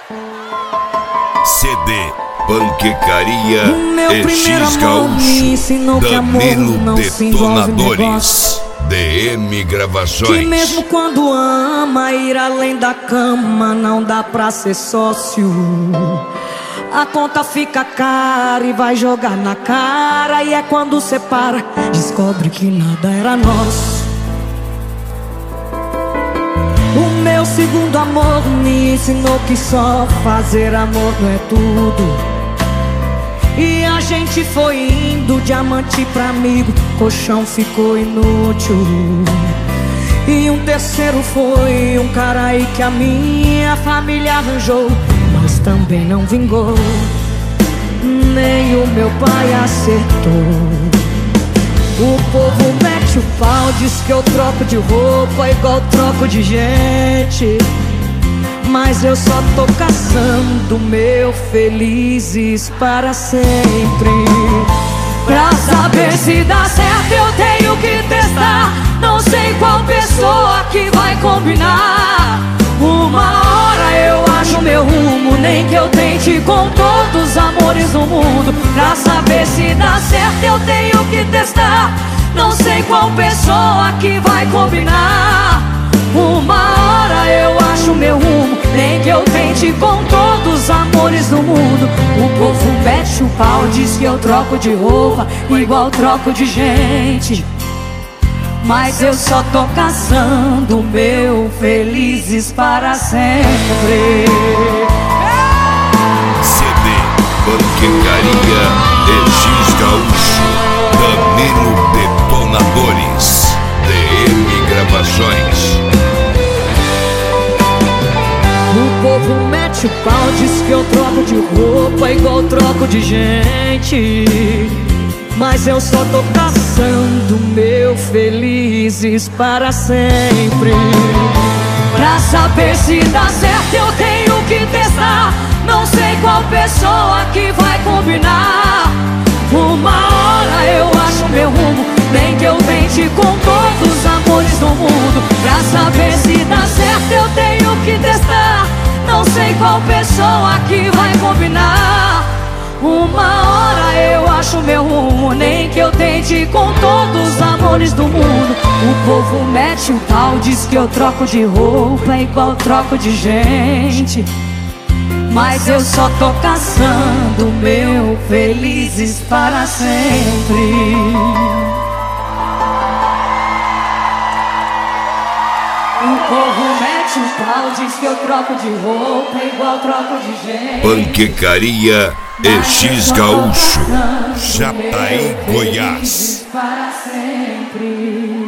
CD Panquecaria EX Gaúcho, Danilo Detonadores, DM Gravações. Que mesmo quando ama ir além da cama, não dá pra ser sócio. A conta fica cara e vai jogar na cara, e é quando separa, descobre que nada era nosso. O meu segundo amor me ensinou que só fazer amor não é tudo. E a gente foi indo, diamante pra amigo, colchão ficou inútil. E um terceiro foi um cara aí que a minha família arranjou, mas também não vingou. Nem o meu pai acertou. O povo mete o pau, diz que eu troco de roupa igual troco de gente, mas eu só tô caçando meu felizes para sempre. Pra saber se dá certo eu tenho que testar. Não sei qual pessoa que vai combinar. Uma hora eu acho meu rumo, nem que eu tente com todos os amores do mundo. Pra saber se dá certo eu tenho que testar. Não sei qual pessoa que vai combinar. Uma hora eu acho meu rumo, nem que eu tente com todos os amores do mundo. O povo mete o pau, diz que eu troco de roupa igual troco de gente, mas eu só tô caçando meu felizes para sempre. CD Panquecaria EX Gaúcho, Danilo Detonadores, DM Gravações. O povo mete o pau, diz que eu troco de roupa igual troco de gente, mas eu só tô caçando meu felizes para sempre. Pra saber se dá certo eu tenho que testar. Não sei qual pessoa que vai combinar. Uma hora eu acho meu rumo, nem que eu tente com todos os amores do mundo. Pra saber se dá certo eu tenho que testar. Não sei qual pessoa que vai combinar. Uma hora eu acho meu rumo, nem que eu tente com todos os amores do mundo. O povo mete o pau, diz que eu troco de roupa igual troco de gente, mas eu só tô caçando meu felizes para sempre. O povo mete o pau, diz que eu troco de roupa igual troco de gente. Panquecaria EX Gaúcho, Jataí, Goiás. Para sempre.